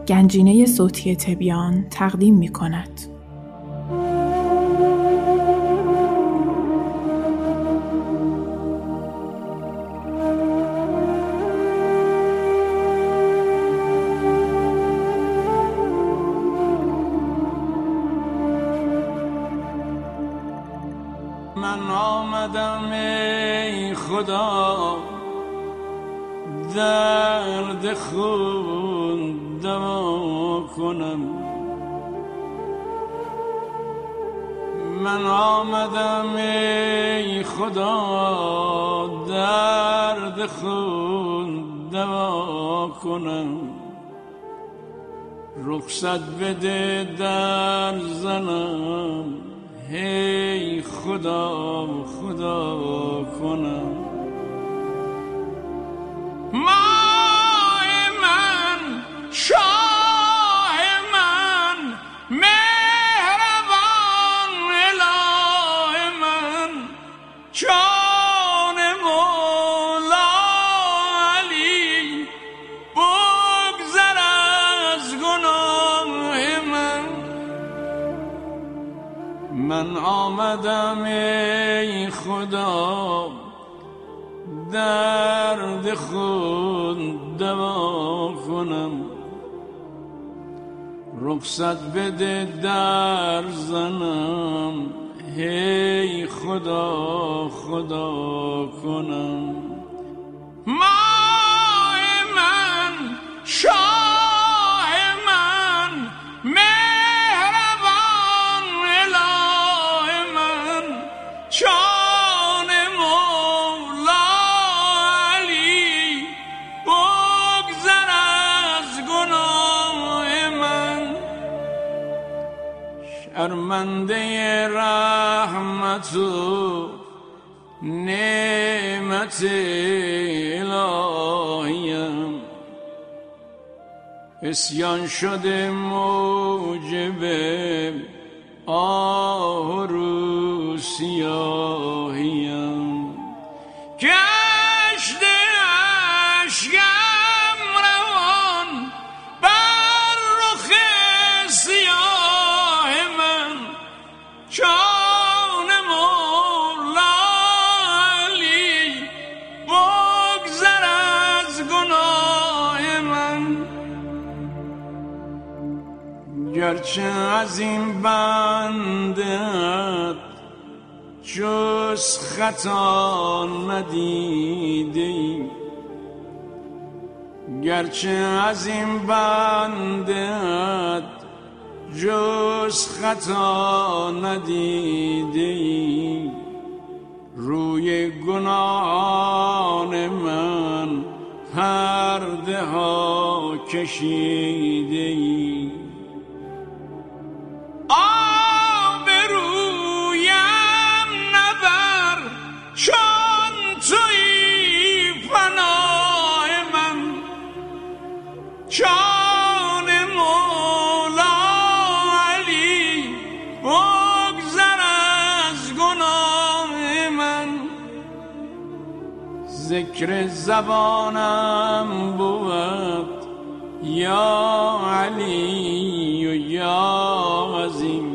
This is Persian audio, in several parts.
گنجینه صوتی تبیان تقدیم می‌کند. من آمدم ای خدا درد خون دوا کنم. من آمدم ای خدا درد خون دوا کنم. رخصت بده در زنم هی خدا خدا کنم. ماه من شاه من مهربان اله من جان مولا علی بگذر از گناه من. من آمدم ای خدا درد خون دوا کنم. رخصت بده در زنم هی خدا خدا کنم. ماه من شاه من مهربان اله من جان مولا علی بگذر از گناه من. شرمنده رحمت و نعمت الهیم عصیان شده موجب آه رو سیاهیم. گشته اشکم روان بر رخ سیاه من جان مولا علی بگذر از گناه من. گرچه از این بندت جز خطا ندیدیم، گرچه از این بندت جز خطا ندیدیم، روی گناهان من پرده ها کشیدیم. چون تویی پناه من جان مولا علی بگذر از گناه من. ذکر زبانم بود یا علی و یا عظیم.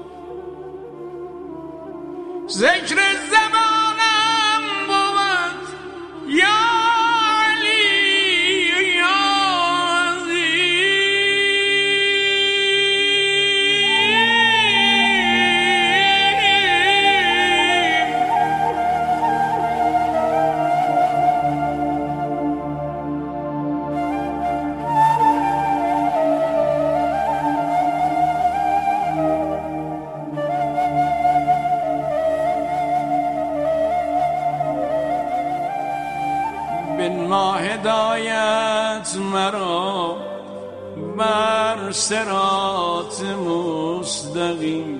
ذکر زبانم بود یا علی یا ما هدایت مرا بر صراط مستقیم.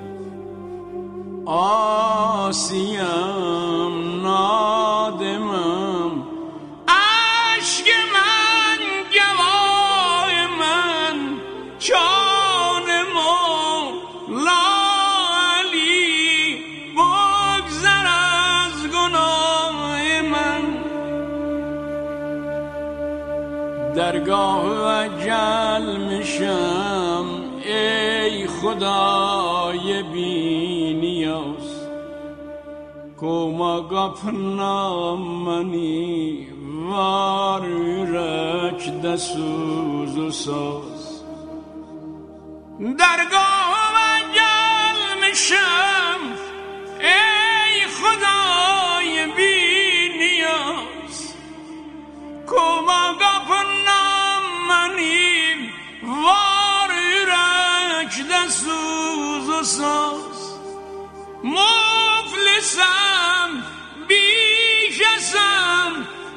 عاصیم نادمم اشک من گواه من جان مولا علی بگذر از گناه من. درگاه اجل میشم ای خدای بی نیاز کما گپنام منی var yürekte suz saz dergahıma gelmişim ey Huday bir niyaz kuma kapından benim var yürekte suz saz muflisem bir kesem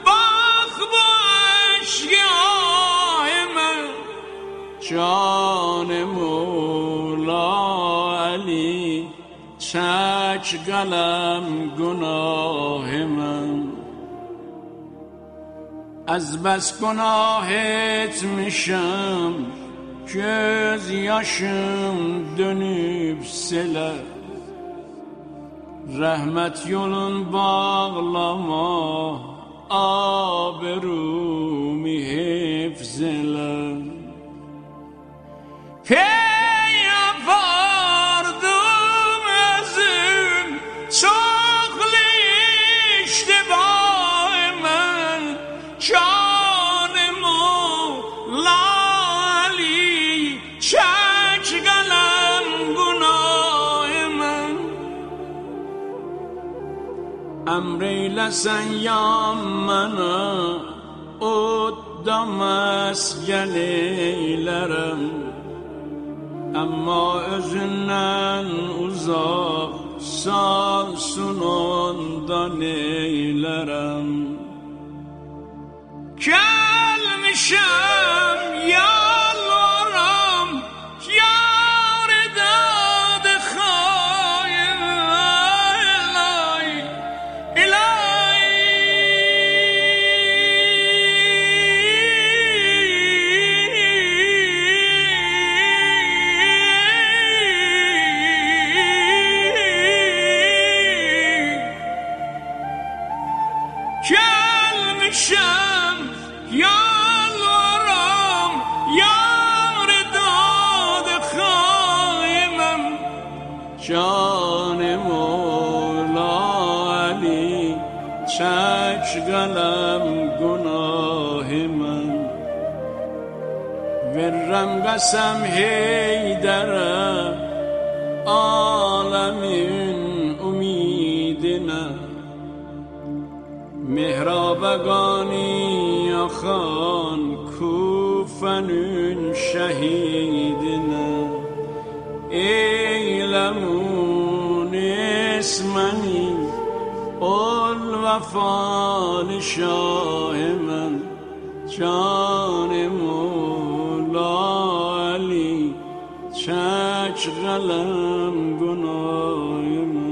جان مولا علی چک قلم گناه من از بس گناهت میشم göz yaşım dönüp sele rahmet yolun bağlama aberumi hifzele Pey yapardım özüm çoklu iştibahımın canımı lali çek kalem günahımın emreylesen yanmana oddamaz geleylerim Ama özünden uzak salsın ondan eylerem Gelmişem yalvarım yar edad khayım Gelmişem yalvarım yar edad khayımım Can-ı Mola Ali çek kalem günahımın Verrem qasam heydere alemin umidine Mehrabagani akan kufenün şehidine Eylemun ismeni ol vefalı şahimen Can-ı Mola Ali çek kalem günahımın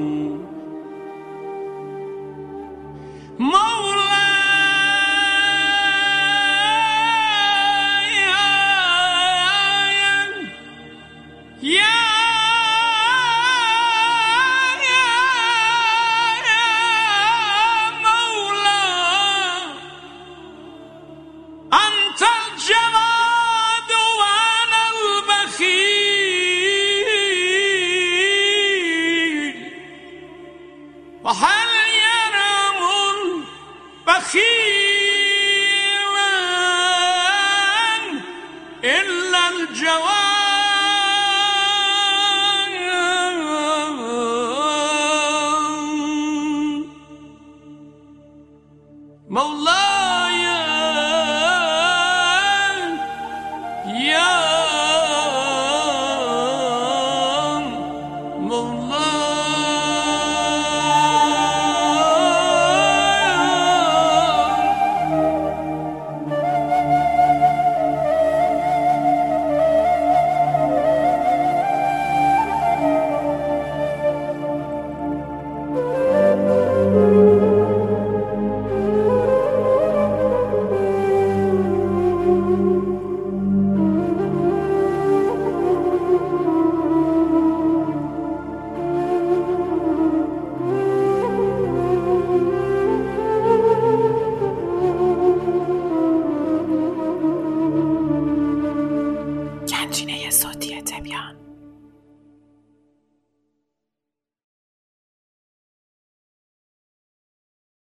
تبیان.